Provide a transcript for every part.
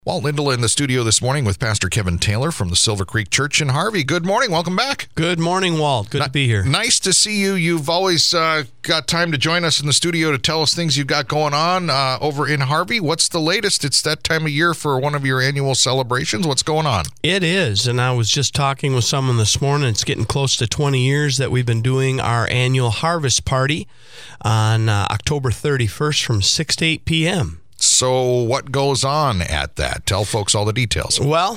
Walt Lindell in the studio this morning with Pastor Kevin Taylor from the Silver Creek Church in Harvey. Good morning. Welcome back. Good morning, Walt. Good to be here. Nice to see you. You've always got time to join us in the studio to tell us things you've got going on over in Harvey. What's the latest? It's that time of year for one of your annual celebrations. What's going on? It is, and I was just talking with someone this morning. It's getting close to 20 years that we've been doing our annual harvest party on October 31st from 6 to 8 p.m. So what goes on at that? Tell folks all the details. Well,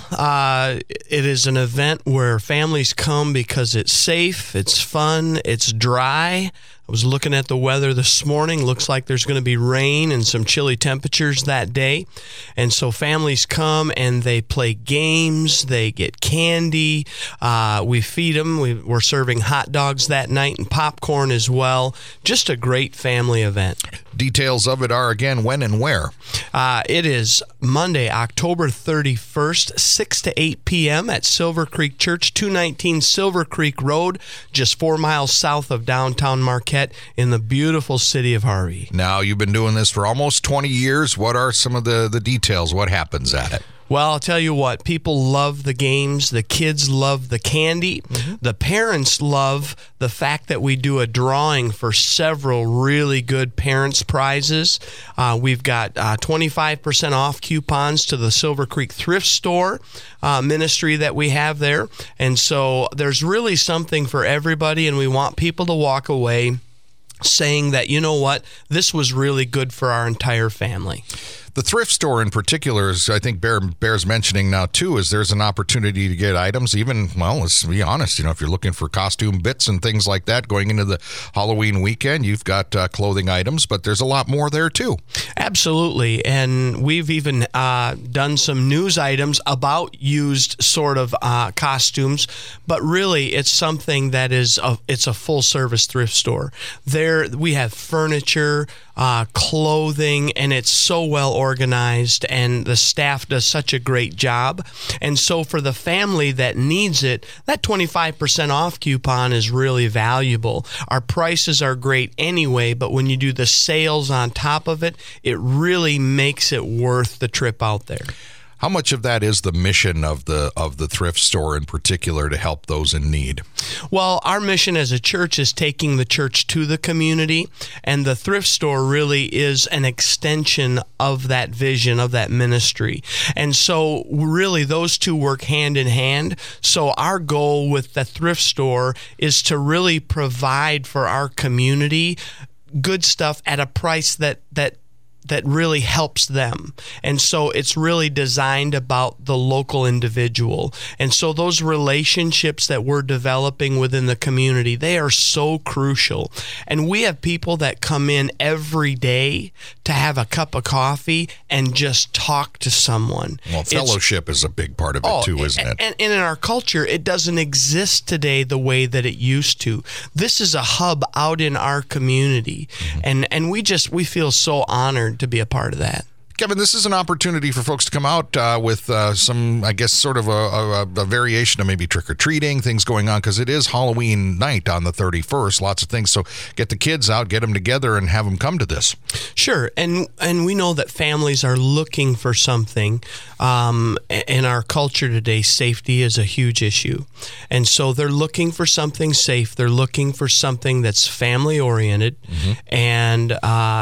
it is an event where families come because it's safe, it's fun, it's dry. I was looking at the weather this morning. Looks like there's going to be rain and some chilly temperatures that day. And so families come and they play games. They get candy. We feed them. We're serving hot dogs that night and popcorn as well. Just a great family event. Details of it are, again, when and where? It is Monday, October 31st, 6 to 8 p.m. at Silver Creek Church, 219 Silver Creek Road, just 4 miles south of downtown Marquette in the beautiful city of Harvey. Now, you've been doing this for almost 20 years. What are some of the details? What happens at it? Well, I'll tell you what, people love the games, the kids love the candy, the parents love the fact that we do a drawing for several really good parents' prizes. We've got 25% off coupons to the Silver Creek Thrift Store ministry that we have there, and so there's really something for everybody, and we want people to walk away saying that, you know what, this was really good for our entire family. The thrift store in particular is, I think, bears mentioning now, too, is there's an opportunity to get items, even, well, let's be honest, if you're looking for costume bits and things like that going into the Halloween weekend, you've got clothing items, but there's a lot more there, too. Absolutely, and we've even done some news items about used sort of costumes, but really it's something that is, it's a full-service thrift store. There we have furniture, clothing, and it's so well organized, and the staff does such a great job. And so for the family that needs it, that 25% off coupon is really valuable. Our prices are great anyway, but when you do the sales on top of it, it really makes it worth the trip out there. How much of that is the mission of the thrift store in particular to help those in need? Well, our mission as a church is taking the church to the community, and the thrift store really is an extension of that vision, of that ministry. And so really those two work hand in hand. So our goal with the thrift store is to really provide for our community good stuff at a price that really helps them. And so it's really designed about the local individual. And so those relationships that we're developing within the community, they are so crucial. And we have people that come in every day to have a cup of coffee and just talk to someone. Well, fellowship is a big part of it too, isn't it? And in our culture, it doesn't exist today the way that it used to. This is a hub out in our community. And we feel so honored to be a part of that. Kevin, this is an opportunity for folks to come out with some, I guess, sort of a variation of maybe trick-or-treating, things going on, because it is Halloween night on the 31st, lots of things. So get the kids out, get them together, and have them come to this. Sure, and we know that families are looking for something. In our culture today, safety is a huge issue. And so they're looking for something safe. They're looking for something that's family-oriented and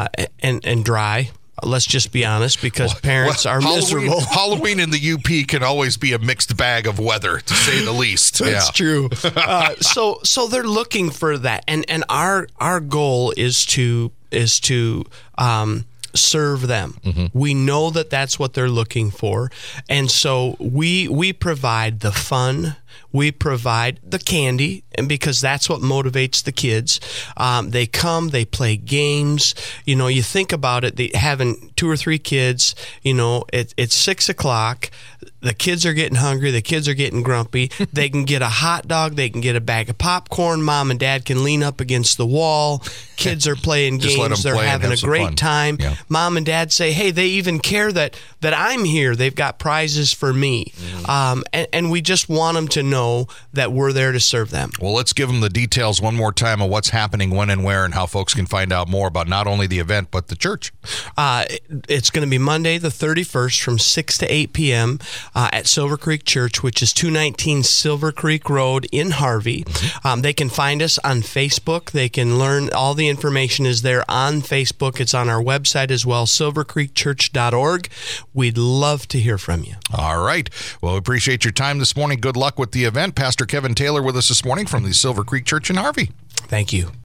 dry. Let's just be honest, because parents are miserable. Halloween in the UP can always be a mixed bag of weather, to say the least. That's true. So they're looking for that, and our goal is to serve them. We know that that's what they're looking for, and so we provide the fun. We provide the candy, and because that's what motivates the kids. They come, they play games. You think about it, having 2 or 3 kids, it's 6 o'clock. The kids are getting hungry. The kids are getting grumpy. They can get a hot dog. They can get a bag of popcorn. Mom and dad can lean up against the wall. Kids are playing games. They're having a great time. Yeah. Mom and dad say, hey, they even care that I'm here. They've got prizes for me. And we just want them to know that we're there to serve them. Well, let's give them the details one more time of what's happening, when and where, and how folks can find out more about not only the event, but the church. It's going to be Monday the 31st from 6 to 8 p.m. At Silver Creek Church, which is 219 Silver Creek Road in Harvey. They can find us on Facebook. They can learn, all the information is there on Facebook. It's on our website as well, silvercreekchurch.org. We'd love to hear from you. All right. Well, we appreciate your time this morning. Good luck with the event. Pastor Kevin Taylor with us this morning from the Silver Creek Church in Harvey. Thank you.